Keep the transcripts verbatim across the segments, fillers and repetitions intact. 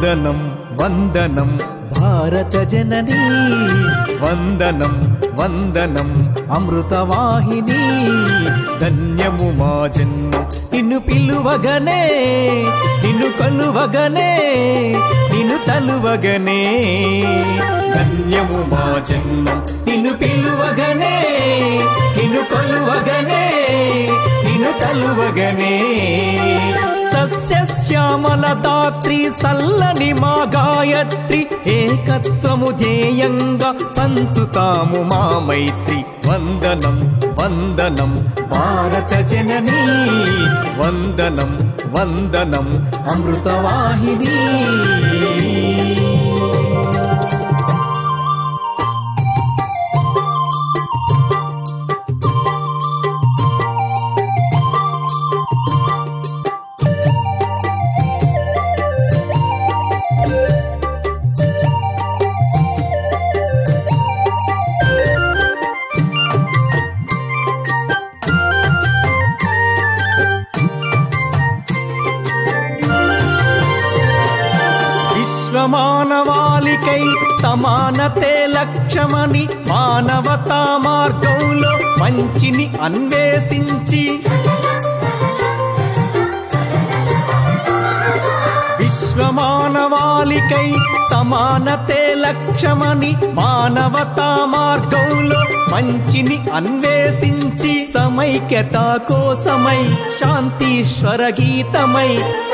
వందనం వందనం భారత జననీ వందనం వందనం అమృతవాహిని ధన్యము మా జన్మ నిన్ను పిలువగనే నిన్ను కొలువగనే నిన్ను తలువగనే ధన్యము మా జన్మ నిన్ను పిలువగనే నిన్ను కొలువగనే నిన్ను తలువగనే సస్యశ్యామల దాత్రి సల్లని మా గాయత్రి ఏకత్వము ధ్యేయంగా పంచుతాము మా మైత్రి వందనం వందనం భారత జననీ వందనం వందనం అమృతవాహిని మానవాళికై సమానతే లక్ష్యమని మానవతా మార్గంలో మంచిని అన్వేషించి విశ్వమానవాళికై సమానతే లక్ష్యమని మానవతా మార్గంలో మంచిని అన్వేషించి సమైక్యత కోసమై శాంతీశ్వర గీతమై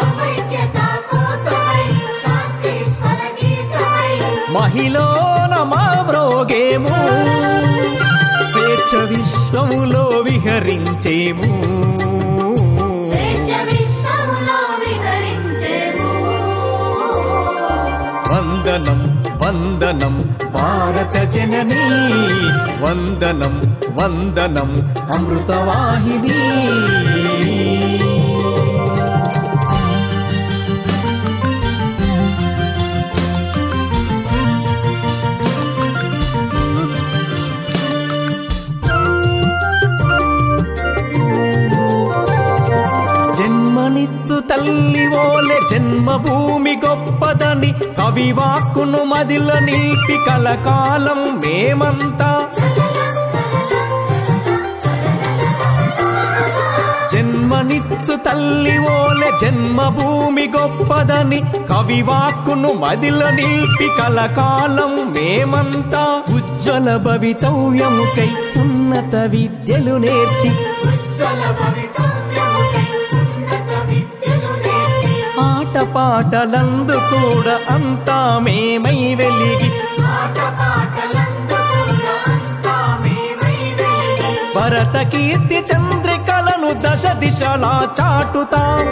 మహిళన మా మ్రోగేము స్వేచ్ఛ విశ్వములో విహరించేము వందనం వందనం భారత జననీ వందనం వందనం అమృతవాహిని జన్మనిత్తు తల్లి ఓలే జన్మభూమి గొప్పదని కవివాక్కును మదిల నిలిపి కలకాలం మేమంతా జన్మనిత్తు తల్లి ఓలే జన్మభూమి గొప్పదని కవివాక్కును మదిల నిలిపి కలకాలం మేమంతా ఉజ్వల భవితవ్యముకై ఉన్నత విద్యలు నేర్చి ఆటపాటలందు కూడా అంతా మేమై వెలిగి భరత కీర్తి చంద్రికలను దశ దిశలా చాటుతాం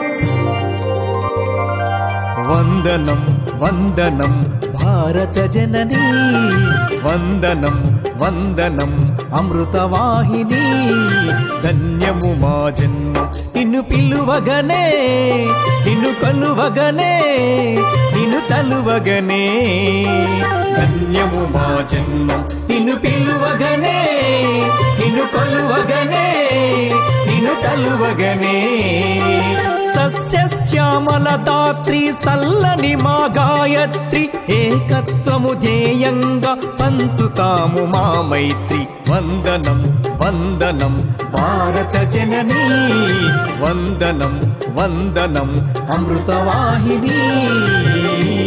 వందనం వందనం భారత జననీ వందనం వందనం అమృతవాహిని ధన్యము మా జన్మ నిన్ను పిలువగనే నిన్ను కొలువగనే నిన్ను తలువగనే ధన్యము మా జన్మ నిన్ను పిలువగనే నిన్ను కొలువగనే నిన్ను తలువగనే సస్యశ్యామల దాత్రి సల్లని మా గాయత్రి ఏకత్వము ధ్యేయంగా పంచుతాము మా మైత్రి వందనం వందనం భారత జననీ వందనం వందనం అమృతవాహిని